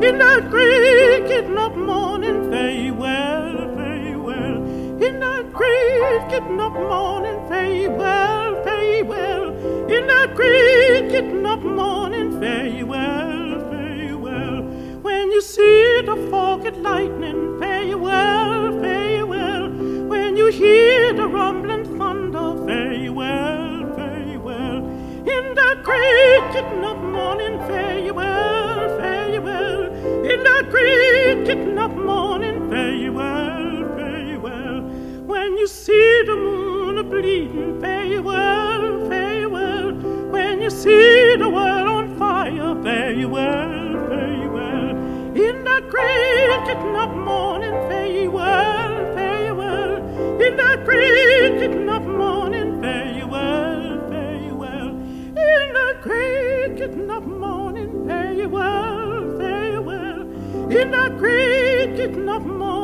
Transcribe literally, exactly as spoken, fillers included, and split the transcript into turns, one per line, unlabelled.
In that great getting up morning, fare ye well, fare ye well. In that great getting up morning, fare ye well, fare ye well. In that great getting up morning, fare ye well, fare ye well. When you see the fog at lightning, fare ye well, fare ye well. When you hear the rumbling thunder, fare ye well, fare ye well. In that great getting up morning, fare ye well, fare ye well. In that great getting up morning, fare ye well, fare ye well. When you see the moon a bleeding, fare ye well, fare ye well. When you see the world on fire, fare ye well, fare ye well. In that great getting up morning, fare ye well, fare ye well. In that great getting up morning, fare ye well, fare ye well. In that great getting up morning, fare ye well, fare ye well. In that great getting up morning.